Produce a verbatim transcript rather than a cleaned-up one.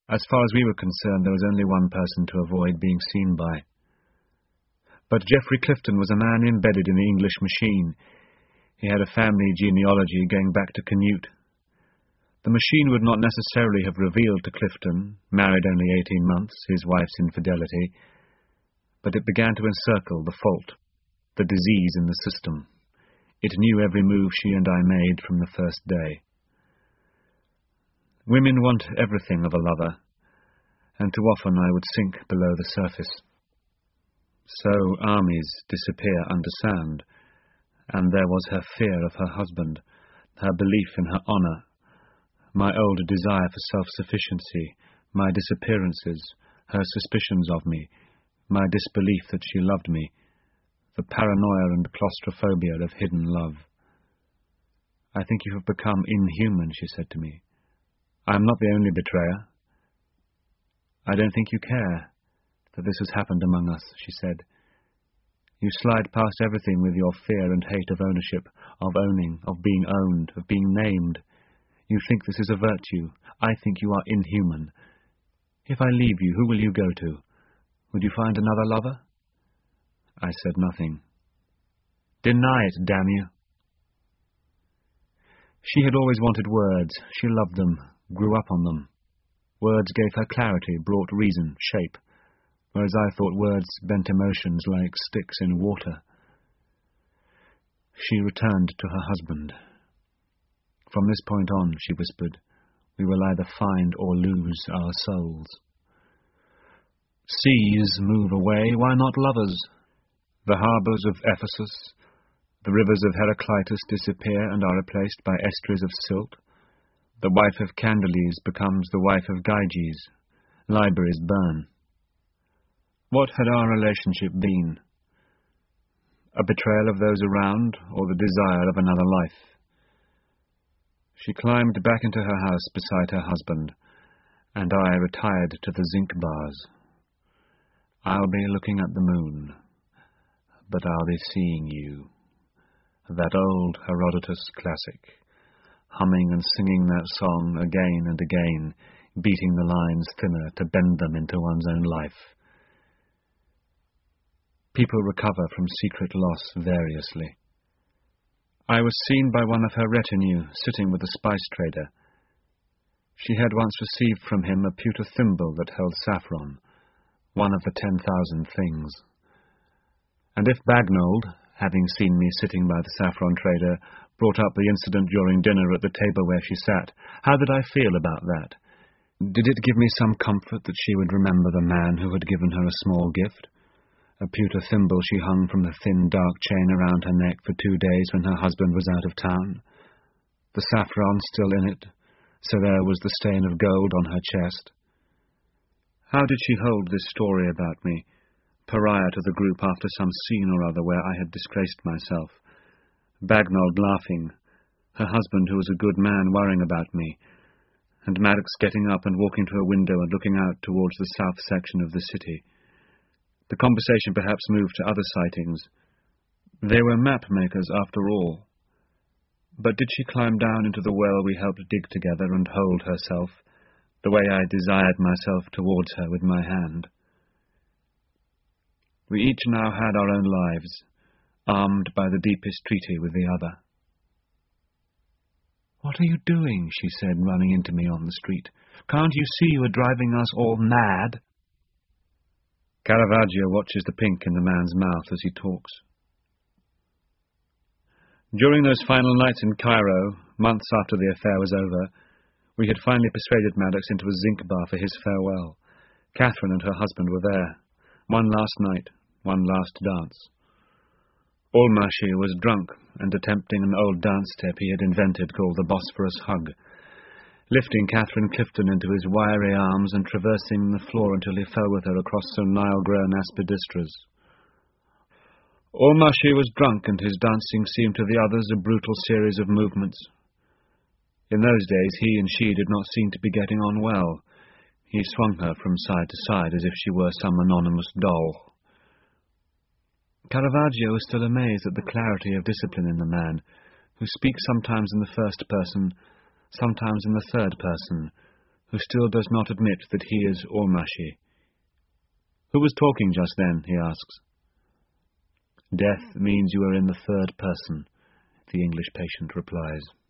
As far as we were concerned, there was only one person to avoid being seen by. But Geoffrey Clifton was a man embedded in the English machine. He had a family genealogy going back to Canute. The machine would not necessarily have revealed to Clifton, married only eighteen months, his wife's infidelity, but it began to encircle the fault, the disease in the system. It knew every move she and I made from the first day. Women want everything of a lover, and too often I would sink below the surface. So armies disappear under sand, and there was her fear of her husband, her belief in her honour, my old desire for self-sufficiency, my disappearances, her suspicions of me, my disbelief that she loved me, the paranoia and claustrophobia of hidden love. "I think you have become inhuman," she said to me. "I am not the only betrayer." "I don't think you care that this has happened among us," she said. "You slide past everything with your fear and hate of ownership, of owning, of being owned, of being named. You think this is a virtue. I think you are inhuman. If I leave you, who will you go to? Would you find another lover?" I said nothing. "Deny it, damn you." She had always wanted words. She loved them, grew up on them. Words gave her clarity, brought reason, shape, whereas I thought words bent emotions like sticks in water. She returned to her husband. "From this point on," she whispered, "we will either find or lose our souls." Seas move away, why not lovers? The harbours of Ephesus, the rivers of Heraclitus disappear and are replaced by estuaries of silt. The wife of Candales becomes the wife of Gyges. Libraries burn. What had our relationship been? A betrayal of those around, or the desire of another life? She climbed back into her house beside her husband, and I retired to the zinc bars. I'll be looking at the moon, but I'll be seeing you. That old Herodotus classic, humming and singing that song again and again, beating the lines thinner to bend them into one's own life. People recover from secret loss variously. I was seen by one of her retinue, sitting with a spice trader. She had once received from him a pewter thimble that held saffron, one of the ten thousand things. And if Bagnold, having seen me sitting by the saffron trader, brought up the incident during dinner at the table where she sat, how did I feel about that? Did it give me some comfort that she would remember the man who had given her a small gift? A pewter thimble she hung from the thin dark chain around her neck for two days when her husband was out of town. The saffron still in it, so there was the stain of gold on her chest. How did she hold this story about me, pariah to the group after some scene or other where I had disgraced myself? Bagnold laughing, her husband, who was a good man, worrying about me, and Maddox getting up and walking to a window and looking out towards the south section of the city. The conversation perhaps moved to other sightings. They were map-makers after all. But did she climb down into the well we helped dig together and hold herself, the way I desired myself towards her with my hand? We each now had our own lives, armed by the deepest treaty with the other. "What are you doing?" she said, running into me on the street. "Can't you see you are driving us all mad?" Caravaggio watches the pink in the man's mouth as he talks. During those final nights in Cairo, months after the affair was over, we had finally persuaded Maddox into a zinc bar for his farewell. Catherine and her husband were there. One last night, one last dance. Almashi was drunk and attempting an old dance step he had invented called the Bosphorus Hug, lifting Catherine Clifton into his wiry arms and traversing the floor until he fell with her across some Nile-grown aspidistras. Almashi was drunk, and his dancing seemed to the others a brutal series of movements. In those days he and she did not seem to be getting on well. He swung her from side to side as if she were some anonymous doll. Caravaggio was still amazed at the clarity of discipline in the man, who speaks sometimes in the first person, sometimes in the third person, who still does not admit that he is Almashi. Who was talking just then? He asks. Death means you are in the third person, the English patient replies.